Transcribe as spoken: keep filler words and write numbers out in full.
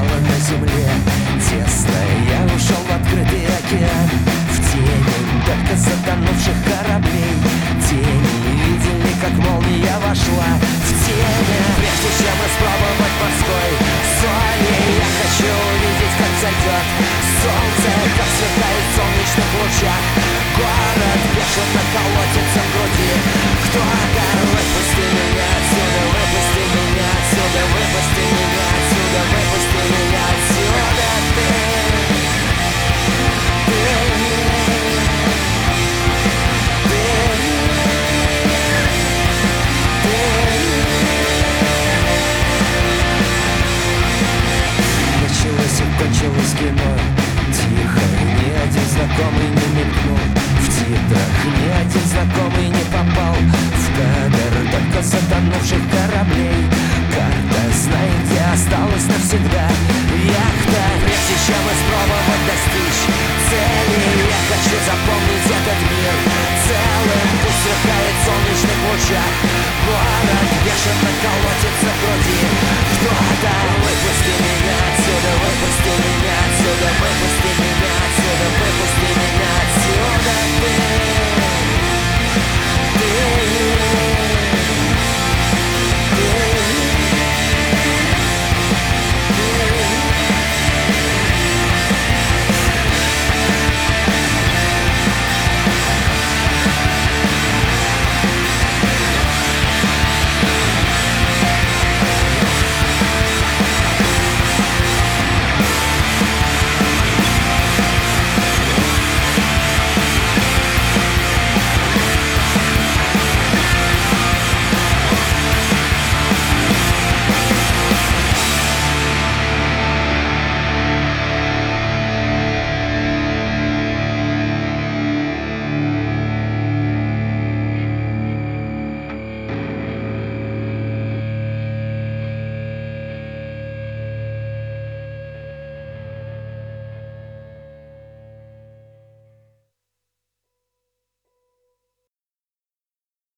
стало на земле тесно. Я ушел в открытый океан, в тени только затонувших кораблей. Тени видели, как молния вошла в тени. Прежде чем испробовать морской соли, я хочу увидеть, как зайдет солнце, как сверкает в солнечных лучах. Город бешено колотится в груди. Кто-то выпусти меня отсюда, выпусти меня отсюда, выпусти меня отсюда, выпусти меня отсюда. Ты, ты, ты, ты. Началось и кончилось кино. Тихо, ни один знакомый не мелькнул в титрах, ни один знакомый не попал в кадр, только затонувших кораблей. Карта знает, где осталась навсегда яхта. Прежде чем испробовать достичь цели, я хочу запомнить этот мир целым. Пусть сверкает в солнечных лучах. Город бешено колотится в груди. Кто-то выпусти меня отсюда, выпусти меня отсюда, выпусти